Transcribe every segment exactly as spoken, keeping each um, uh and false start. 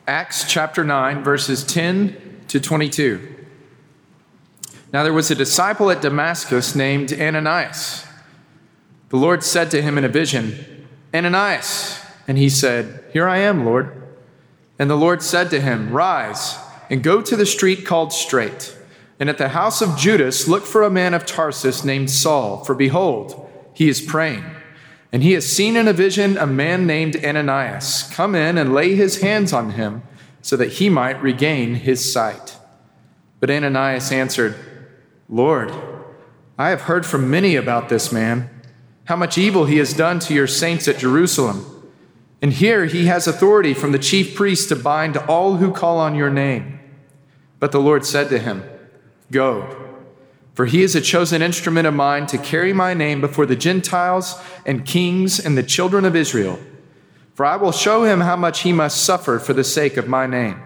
Acts chapter nine, verses ten to twenty-two. Now there was a disciple at Damascus named Ananias. The Lord said to him in a vision, "Ananias." And he said, "Here I am, Lord." And the Lord said to him, "Rise and go to the street called Straight, and at the house of Judas look for a man of Tarsus named Saul, for behold, he is praying. And he has seen in a vision a man named Ananias come in and lay his hands on him so that he might regain his sight." But Ananias answered, "Lord, I have heard from many about this man, how much evil he has done to your saints at Jerusalem. And here he has authority from the chief priest to bind all who call on your name." But the Lord said to him, "Go, for he is a chosen instrument of mine to carry my name before the Gentiles and kings and the children of Israel. For I will show him how much he must suffer for the sake of my name."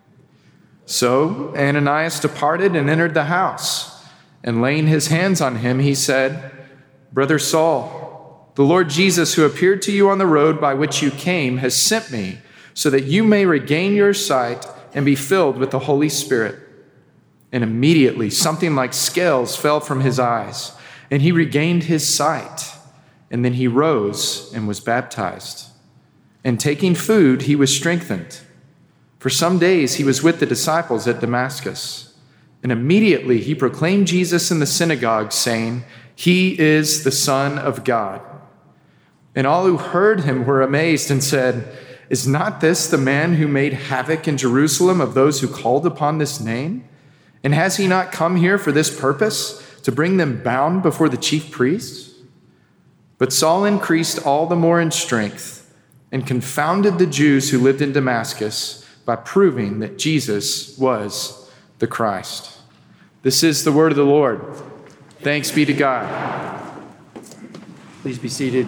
So Ananias departed and entered the house, and laying his hands on him, he said, "Brother Saul, the Lord Jesus, who appeared to you on the road by which you came, has sent me so that you may regain your sight and be filled with the Holy Spirit." And immediately something like scales fell from his eyes, and he regained his sight. And then he rose and was baptized. And taking food, he was strengthened. For some days he was with the disciples at Damascus. And immediately he proclaimed Jesus in the synagogue, saying, "He is the Son of God." And all who heard him were amazed and said, "Is not this the man who made havoc in Jerusalem of those who called upon this name? And has he not come here for this purpose, to bring them bound before the chief priests?" But Saul increased all the more in strength and confounded the Jews who lived in Damascus by proving that Jesus was the Christ. This is the word of the Lord. Thanks be to God. Please be seated.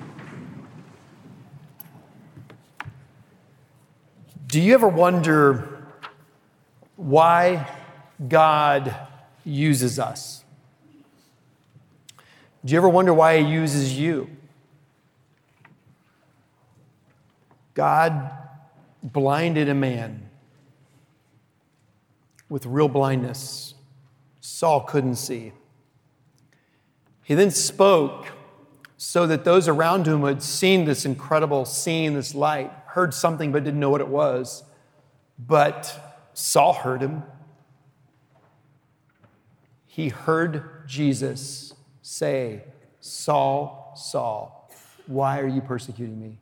Do you ever wonder why God uses us? Do you ever wonder why he uses you? God blinded a man with real blindness. Saul couldn't see. He then spoke so that those around him had seen this incredible scene, this light, heard something but didn't know what it was. But Saul heard him. He heard Jesus say, "Saul, Saul, why are you persecuting me?"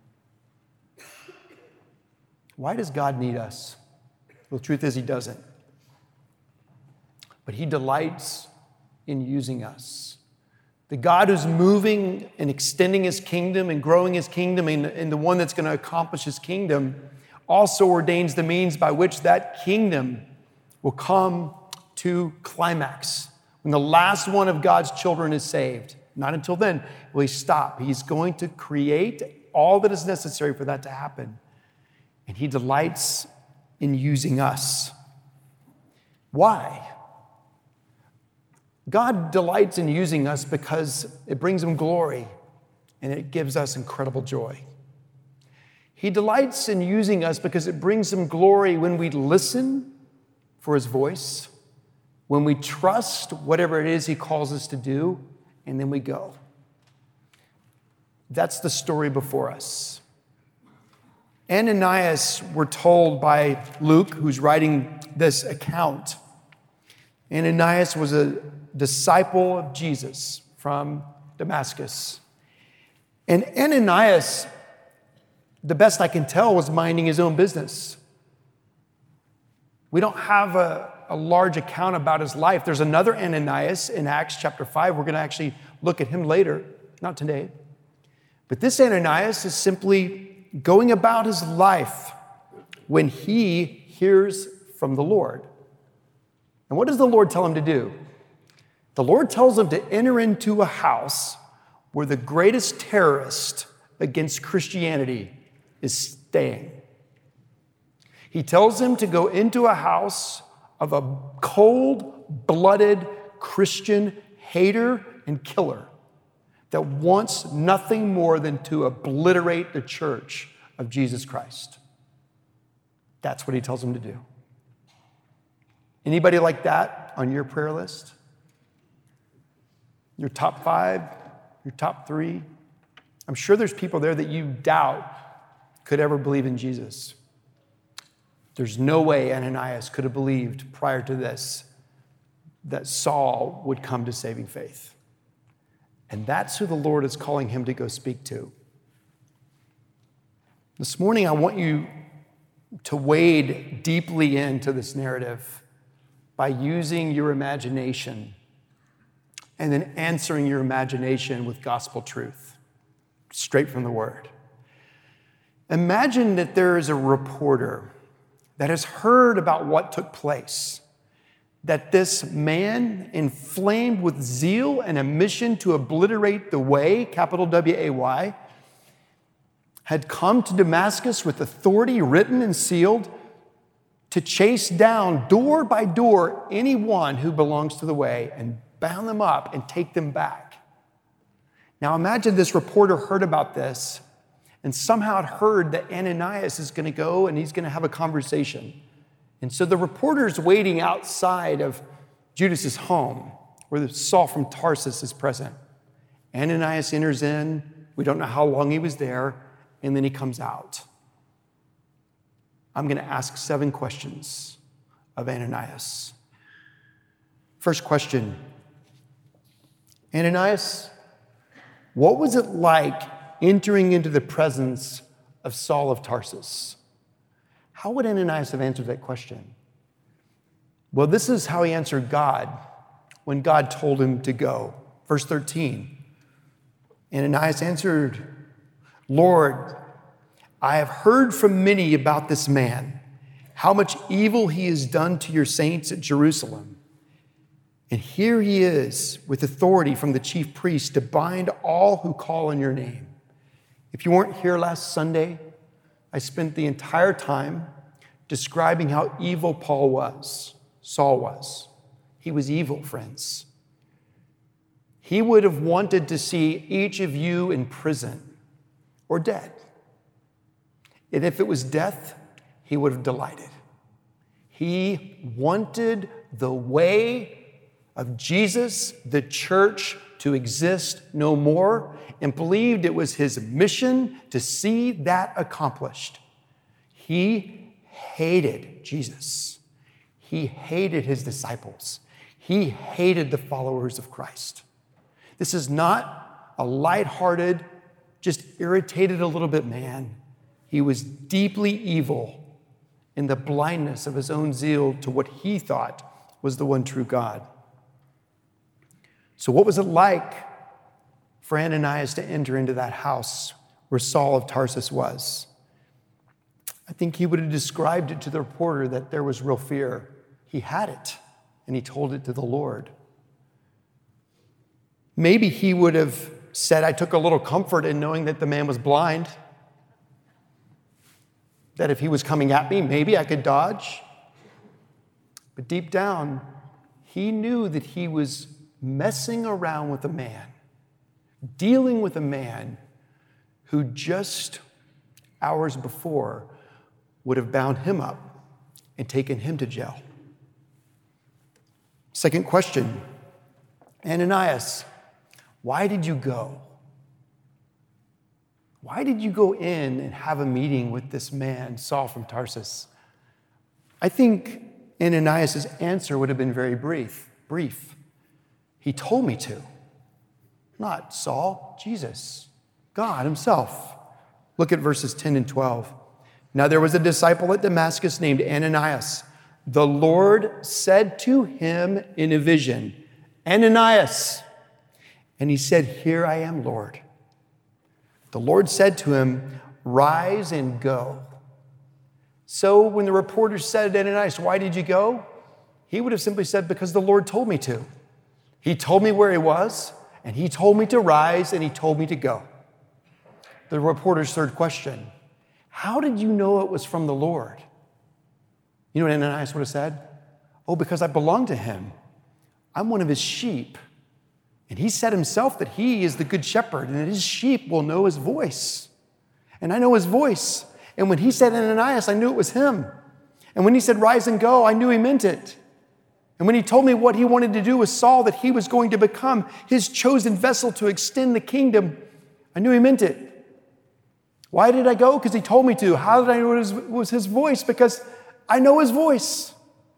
Why does God need us? Well, the truth is he doesn't. But he delights in using us. The God who's moving and extending his kingdom and growing his kingdom and, and the one that's going to accomplish his kingdom also ordains the means by which that kingdom will come to climax. When the last one of God's children is saved, not until then will he stop. He's going to create all that is necessary for that to happen. And he delights in using us. Why? God delights in using us because it brings him glory and it gives us incredible joy. He delights in using us because it brings him glory when we listen for his voice, when we trust whatever it is he calls us to do, and then we go. That's the story before us. Ananias, we're told by Luke, who's writing this account, Ananias was a disciple of Jesus from Damascus. And Ananias, the best I can tell, was minding his own business. We don't have a, a large account about his life. There's another Ananias in Acts chapter five. We're going to actually look at him later, not today. But this Ananias is simply going about his life when he hears from the Lord. And what does the Lord tell him to do? The Lord tells him to enter into a house where the greatest terrorist against Christianity is staying. He tells him to go into a house of a cold-blooded Christian hater and killer that wants nothing more than to obliterate the church of Jesus Christ. That's what he tells him to do. Anybody like that on your prayer list? Your top five, your top three? I'm sure there's people there that you doubt could ever believe in Jesus. There's no way Ananias could have believed prior to this that Saul would come to saving faith. And that's who the Lord is calling him to go speak to. This morning, I want you to wade deeply into this narrative by using your imagination and then answering your imagination with gospel truth, straight from the Word. Imagine that there is a reporter that has heard about what took place, that this man, inflamed with zeal and a mission to obliterate the way, capital W A Y, had come to Damascus with authority written and sealed to chase down door by door anyone who belongs to the way and bound them up and take them back. Now imagine this reporter heard about this and somehow had heard that Ananias is going to go and he's going to have a conversation. And so the reporter's waiting outside of Judas's home where Saul from Tarsus is present. Ananias enters in. We don't know how long he was there. And then he comes out. I'm going to ask seven questions of Ananias. First question, Ananias, what was it like entering into the presence of Saul of Tarsus? How would Ananias have answered that question? Well, this is how he answered God when God told him to go. Verse thirteen, Ananias answered, Lord, I have heard from many about this man, how much evil he has done to your saints at Jerusalem. And here he is with authority from the chief priest to bind all who call on your name. If you weren't here last Sunday, I spent the entire time describing how evil Paul was, Saul was. He was evil, friends. He would have wanted to see each of you in prison or dead. And if it was death, he would have delighted. He wanted the way of Jesus, the church, to exist no more, and believed it was his mission to see that accomplished. He hated Jesus. He hated his disciples. He hated the followers of Christ. This is not a lighthearted, just irritated a little bit man. He was deeply evil in the blindness of his own zeal to what he thought was the one true God. So what was it like for Ananias to enter into that house where Saul of Tarsus was? I think he would have described it to the reporter that there was real fear. He had it, and he told it to the Lord. Maybe he would have said, I took a little comfort in knowing that the man was blind, that if he was coming at me, maybe I could dodge. But deep down, he knew that he was messing around with a man, dealing with a man who just hours before would have bound him up and taken him to jail. Second question, Ananias, why did you go? Why did you go in and have a meeting with this man, Saul from Tarsus? I think Ananias' answer would have been very brief. Brief. He told me to. Not Saul, Jesus, God himself. Look at verses ten and twelve. Now there was a disciple at Damascus named Ananias. The Lord said to him in a vision, Ananias. And he said, Here I am, Lord. The Lord said to him, Rise and go. So when the reporter said, Ananias, why did you go? He would have simply said, because the Lord told me to. He told me where he was, and he told me to rise, and he told me to go. The reporter's third question, how did you know it was from the Lord? You know what Ananias would have said? Oh, because I belong to him. I'm one of his sheep. And he said himself that he is the good shepherd and that his sheep will know his voice. And I know his voice. And when he said Ananias, I knew it was him. And when he said, rise and go, I knew he meant it. And when he told me what he wanted to do with Saul, that he was going to become his chosen vessel to extend the kingdom, I knew he meant it. Why did I go? Because he told me to. How did I know it was, was his voice? Because I know his voice.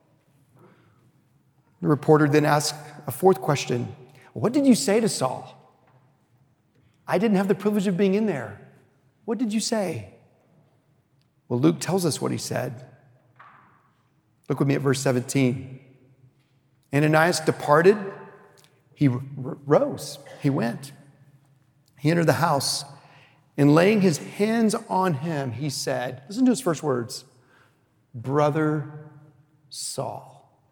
The reporter then asked a fourth question. What did you say to Saul? I didn't have the privilege of being in there. What did you say? Well, Luke tells us what he said. Look with me at verse seventeen. Ananias departed. He r- rose. He went. He entered the house, and laying his hands on him, he said, listen to his first words, Brother Saul.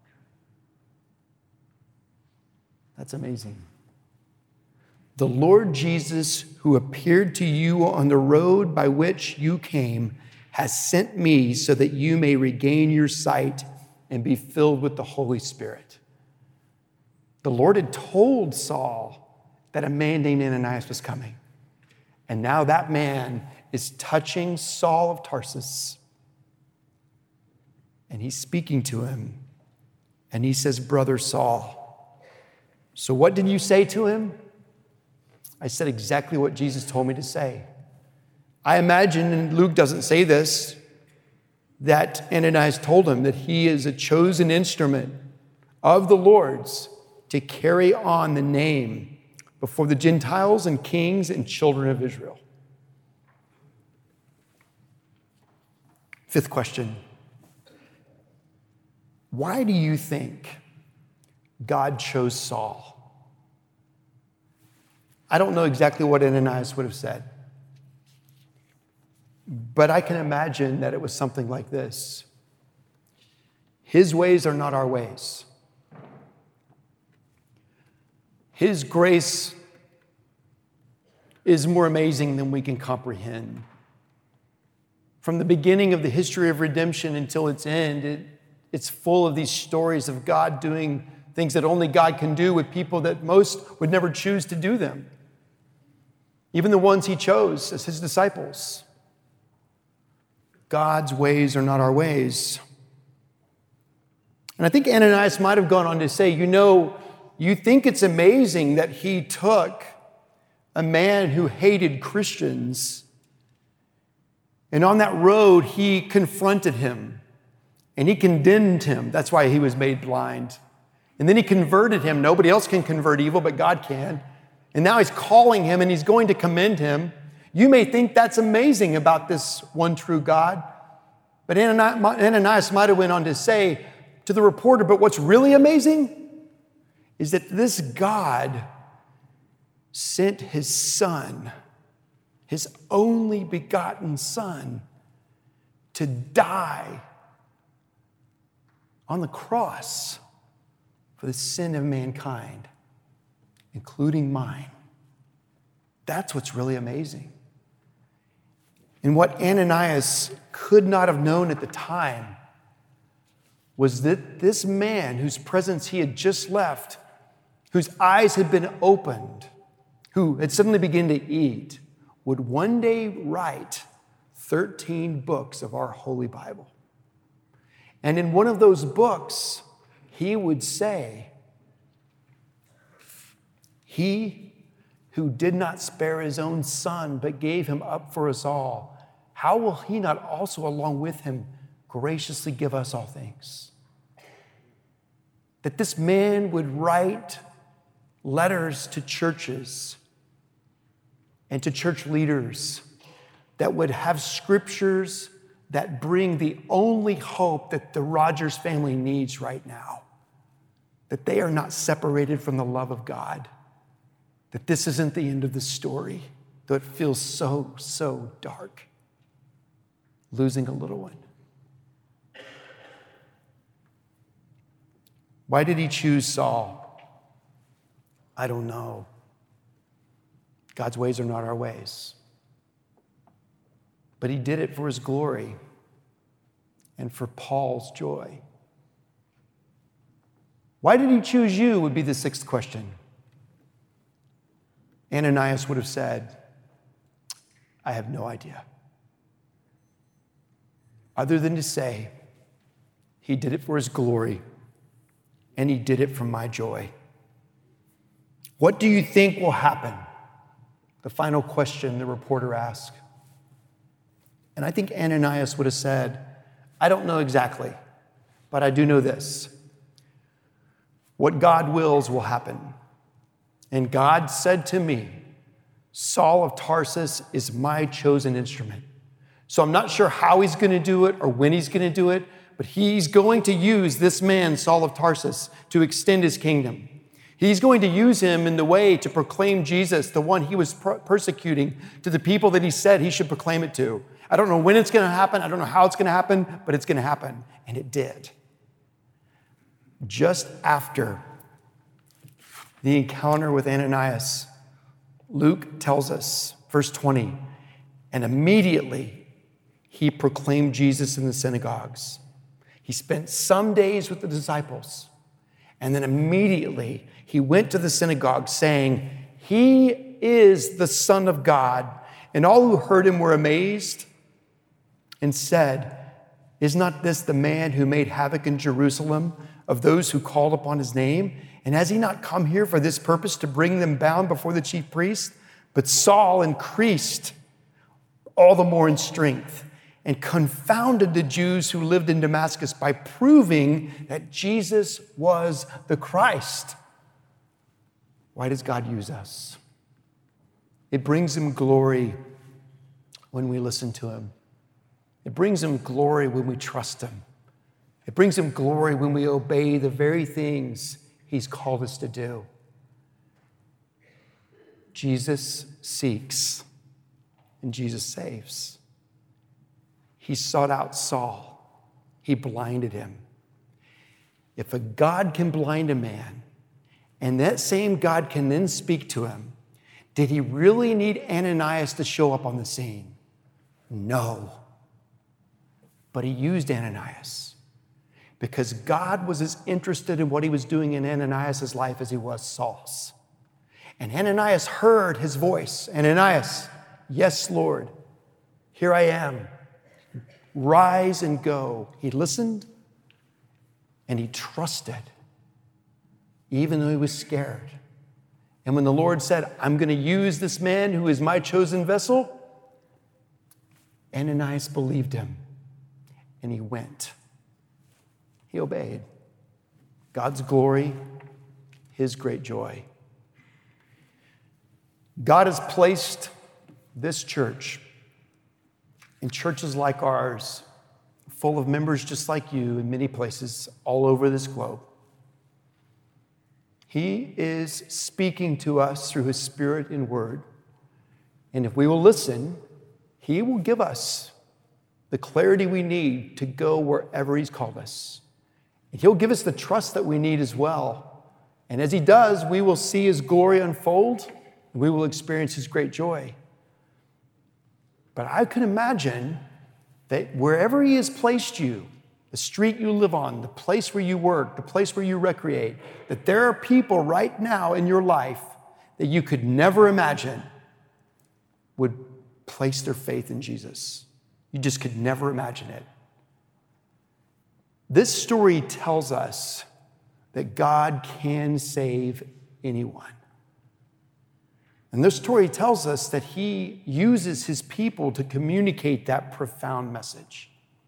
That's amazing. The Lord Jesus, who appeared to you on the road by which you came, has sent me so that you may regain your sight and be filled with the Holy Spirit. The Lord had told Saul that a man named Ananias was coming. And now that man is touching Saul of Tarsus. And he's speaking to him. And he says, Brother Saul. So what did you say to him? I said exactly what Jesus told me to say. I imagine, and Luke doesn't say this, that Ananias told him that he is a chosen instrument of the Lord's to carry on the name before the Gentiles and kings and children of Israel. Fifth question. Why do you think God chose Saul? I don't know exactly what Ananias would have said, but I can imagine that it was something like this. His ways are not our ways. His grace is more amazing than we can comprehend. From the beginning of the history of redemption until its end, it, it's full of these stories of God doing things that only God can do with people that most would never choose to do them. Even the ones he chose as his disciples. God's ways are not our ways. And I think Ananias might have gone on to say, you know, you think it's amazing that he took a man who hated Christians, and on that road he confronted him and he condemned him. That's why he was made blind. And then he converted him. Nobody else can convert evil, but God can. And now he's calling him and he's going to commend him. You may think that's amazing about this one true God. But Ananias might have went on to say to the reporter, but what's really amazing is that this God sent his son, his only begotten son, to die on the cross for the sin of mankind, including mine. That's what's really amazing. And what Ananias could not have known at the time was that this man whose presence he had just left, whose eyes had been opened, who had suddenly begun to eat, would one day write thirteen books of our Holy Bible. And in one of those books, he would say, he who did not spare his own son, but gave him up for us all, how will he not also along with him graciously give us all things? That this man would write letters to churches and to church leaders that would have scriptures that bring the only hope that the Rogers family needs right now. That they are not separated from the love of God. That this isn't the end of the story, though it feels so, so dark. Losing a little one. Why did he choose Saul? I don't know. God's ways are not our ways. But he did it for his glory and for Paul's joy. Why did he choose you would be the sixth question. Ananias would have said, I have no idea. Other than to say, He did it for his glory, and he did it for my joy. What do you think will happen? The final question the reporter asked. And I think Ananias would have said, I don't know exactly, but I do know this. What God wills will happen. And God said to me, Saul of Tarsus is my chosen instrument. So I'm not sure how he's going to do it or when he's going to do it, but he's going to use this man, Saul of Tarsus, to extend his kingdom. He's going to use him in the way to proclaim Jesus, the one he was per- persecuting, to the people that he said he should proclaim it to. I don't know when it's going to happen. I don't know how it's going to happen, but it's going to happen. And it did. Just after the encounter with Ananias, Luke tells us, verse twenty, and immediately he proclaimed Jesus in the synagogues. He spent some days with the disciples, and then immediately he went to the synagogue saying, he is the Son of God. And all who heard him were amazed and said, is not this the man who made havoc in Jerusalem of those who called upon his name? And has he not come here for this purpose, to bring them bound before the chief priest? But Saul increased all the more in strength and confounded the Jews who lived in Damascus by proving that Jesus was the Christ. Why does God use us? It brings him glory when we listen to him. It brings him glory when we trust him. It brings him glory when we obey the very things he's called us to do. Jesus seeks and Jesus saves. He sought out Saul. He blinded him. If a God can blind a man, and that same God can then speak to him, did he really need Ananias to show up on the scene? No. But he used Ananias because God was as interested in what he was doing in Ananias' life as he was Saul's. And Ananias heard his voice. Ananias, yes, Lord, here I am. Rise and go. He listened and he trusted, even though he was scared. And when the Lord said, I'm going to use this man who is my chosen vessel, Ananias believed him and he went. He obeyed. God's glory, his great joy. God has placed this church and churches like ours, full of members just like you in many places all over this globe. He is speaking to us through his Spirit and word. And if we will listen, he will give us the clarity we need to go wherever he's called us. And he'll give us the trust that we need as well. And as he does, we will see his glory unfold. And we will experience his great joy. But I can imagine that wherever he has placed you, the street you live on, the place where you work, the place where you recreate, that there are people right now in your life that you could never imagine would place their faith in Jesus. You just could never imagine it. This story tells us that God can save anyone. And this story tells us that he uses his people to communicate that profound message.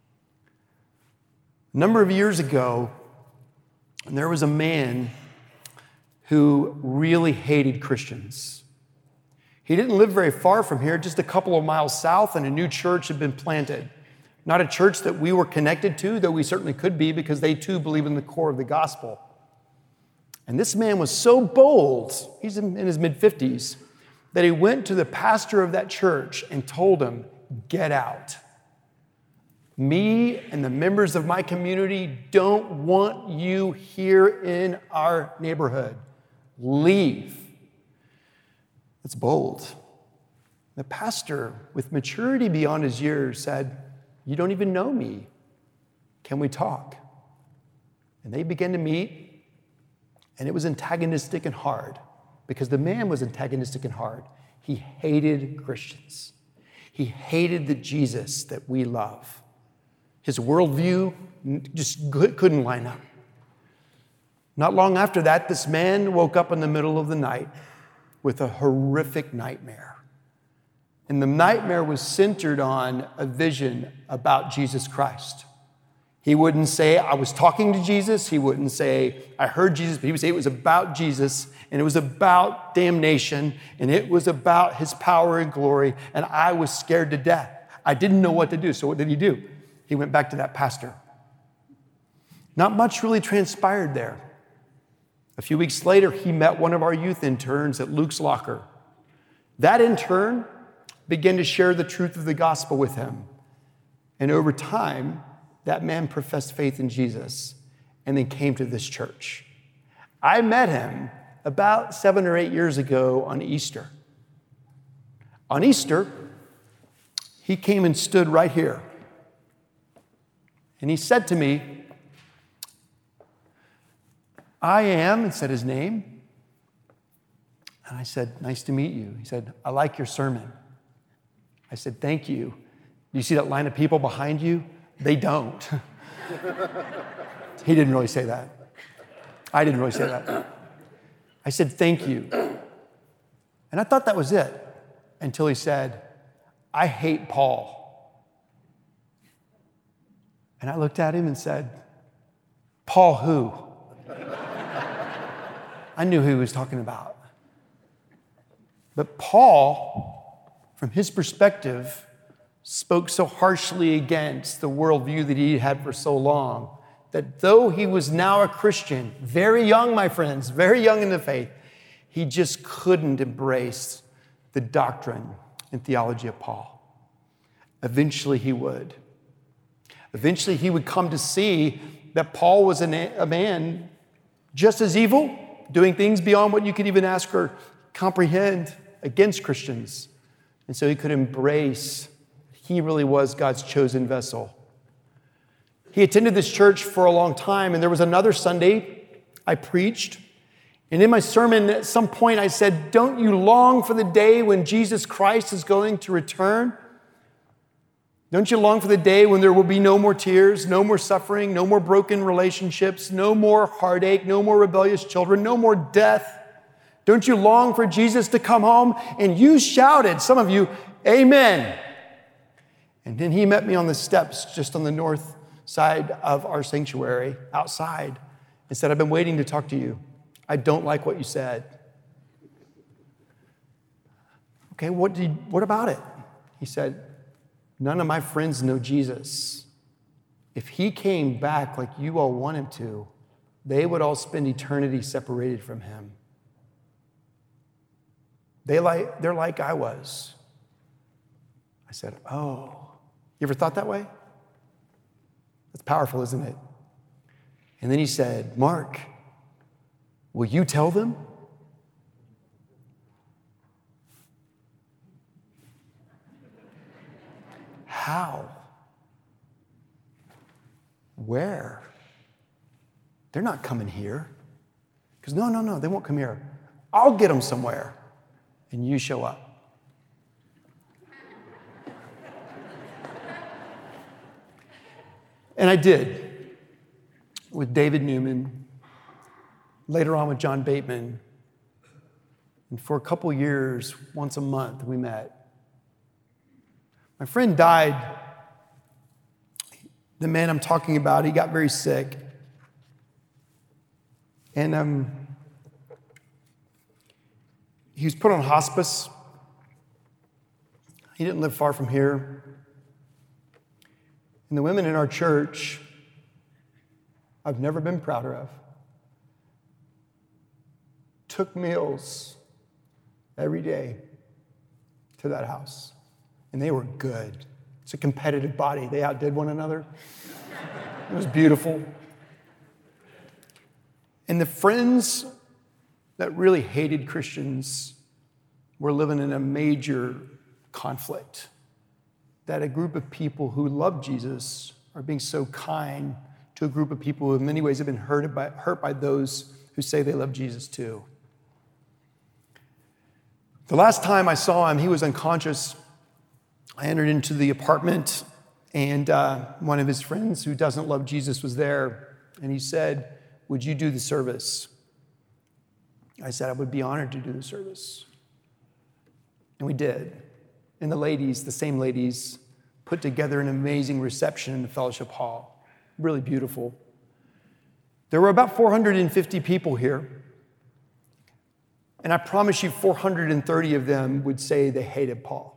A number of years ago, there was a man who really hated Christians. He didn't live very far from here, just a couple of miles south, and a new church had been planted. Not a church that we were connected to, though we certainly could be, because they too believe in the core of the gospel. And this man was so bold, he's in his mid-fifties, that he went to the pastor of that church and told him, get out. Me and the members of my community don't want you here in our neighborhood. Leave. That's bold. The pastor, with maturity beyond his years, said, you don't even know me. Can we talk? And they began to meet, and it was antagonistic and hard. Because the man was antagonistic and hard. He hated Christians. He hated the Jesus that we love. His worldview just couldn't line up. Not long after that, this man woke up in the middle of the night with a horrific nightmare. And the nightmare was centered on a vision about Jesus Christ. He wouldn't say, I was talking to Jesus. He wouldn't say, I heard Jesus. But he would say it was about Jesus, and it was about damnation, and it was about his power and glory, and I was scared to death. I didn't know what to do. So what did he do? He went back to that pastor. Not much really transpired there. A few weeks later, he met one of our youth interns at Luke's Locker. That intern began to share the truth of the gospel with him. And over time, that man professed faith in Jesus and then came to this church. I met him about seven or eight years ago on Easter. On Easter, he came and stood right here. And he said to me, I am, and said his name. And I said, nice to meet you. He said, I like your sermon. I said, thank you. Do you see that line of people behind you? They don't. He didn't really say that. I didn't really say that. I said, thank you. And I thought that was it until he said, I hate Paul. And I looked at him and said, Paul who? I knew who he was talking about. But Paul, from his perspective, spoke so harshly against the worldview that he had for so long that though he was now a Christian, very young, my friends, very young in the faith, he just couldn't embrace the doctrine and theology of Paul. Eventually he would. Eventually he would come to see that Paul was a man just as evil, doing things beyond what you could even ask or comprehend against Christians. And so he could embrace he really was God's chosen vessel. He attended this church for a long time, and there was another Sunday I preached. And in my sermon, at some point I said, don't you long for the day when Jesus Christ is going to return? Don't you long for the day when there will be no more tears, no more suffering, no more broken relationships, no more heartache, no more rebellious children, no more death? Don't you long for Jesus to come home? And you shouted, some of you, amen. And then he met me on the steps just on the north side of our sanctuary, outside, and said, I've been waiting to talk to you. I don't like what you said. Okay, what did, what about it? He said, none of my friends know Jesus. If he came back like you all want him to, they would all spend eternity separated from him. They like, they're like I was. I said, oh. You ever thought that way? That's powerful, isn't it? And then he said, Mark, will you tell them? How? Where? They're not coming here. Because no, no, no, they won't come here. I'll get them somewhere. And you show up. And I did, with David Newman, later on with John Bateman. And for a couple years, once a month, we met. My friend died. The man I'm talking about, he got very sick. And um, he was put on hospice. He didn't live far from here. And the women in our church, I've never been prouder of, took meals every day to that house. And they were good. It's a competitive body. They outdid one another. It was beautiful. And the friends that really hated Christians were living in a major conflict. That a group of people who love Jesus are being so kind to a group of people who in many ways have been hurt by, hurt by those who say they love Jesus too. The last time I saw him, he was unconscious. I entered into the apartment, And uh, one of his friends who doesn't love Jesus was there, and he said, would you do the service? I said, I would be honored to do the service. And we did. And the ladies, the same ladies, put together an amazing reception in the fellowship hall. Really beautiful. There were about four hundred fifty people here. And I promise you, four hundred thirty of them would say they hated Paul.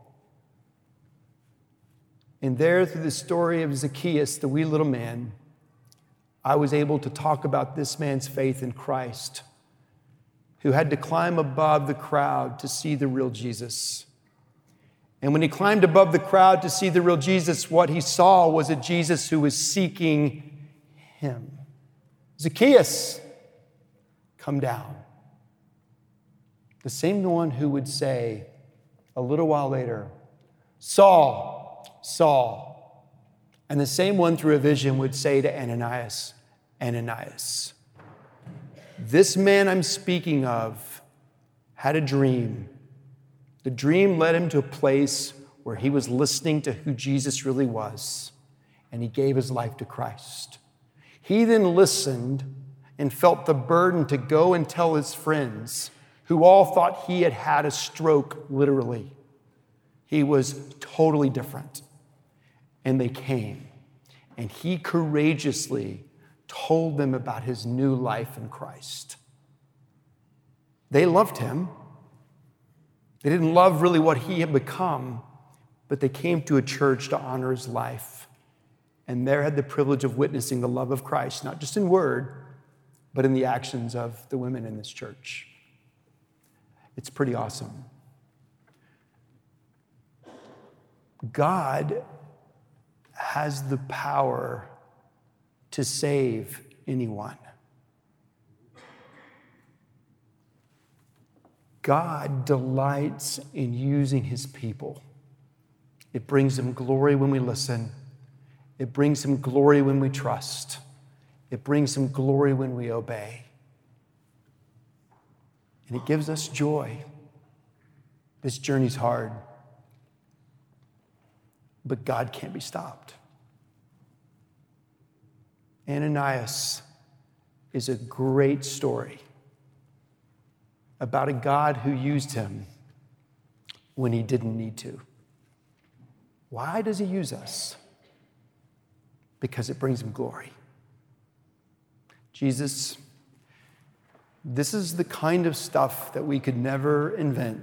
And there, through the story of Zacchaeus, the wee little man, I was able to talk about this man's faith in Christ, who had to climb above the crowd to see the real Jesus. And when he climbed above the crowd to see the real Jesus, what he saw was a Jesus who was seeking him. Zacchaeus, come down. The same one who would say a little while later, Saul, Saul. And the same one through a vision would say to Ananias, Ananias. This man I'm speaking of had a dream. The dream led him to a place where he was listening to who Jesus really was, and he gave his life to Christ. He then listened and felt the burden to go and tell his friends, who all thought he had had a stroke, literally. He was totally different. And they came, and he courageously told them about his new life in Christ. They loved him. They didn't love really what he had become, but they came to a church to honor his life. And there had the privilege of witnessing the love of Christ, not just in word, but in the actions of the women in this church. It's pretty awesome. God has the power to save anyone. God delights in using his people. It brings him glory when we listen. It brings him glory when we trust. It brings him glory when we obey. And it gives us joy. This journey's hard, but God can't be stopped. Ananias is a great story about a God who used him when he didn't need to. Why does he use us? Because it brings him glory. Jesus, this is the kind of stuff that we could never invent.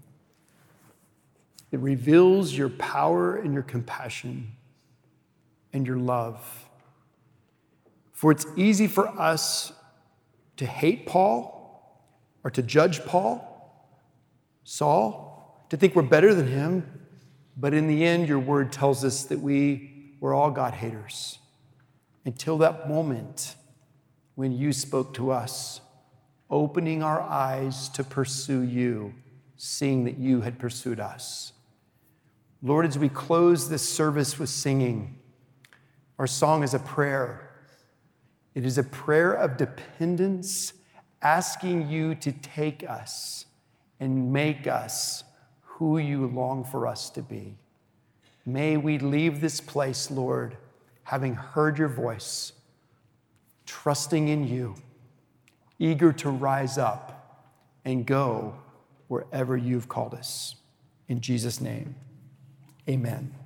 It reveals your power and your compassion and your love. For it's easy for us to hate Paul or to judge Paul, Saul, to think we're better than him. But in the end, your word tells us that we were all God haters until that moment when you spoke to us, opening our eyes to pursue you, seeing that you had pursued us. Lord, as we close this service with singing, our song is a prayer. It is a prayer of dependence, asking you to take us and make us who you long for us to be. May we leave this place, Lord, having heard your voice, trusting in you, eager to rise up and go wherever you've called us. In Jesus' name, amen.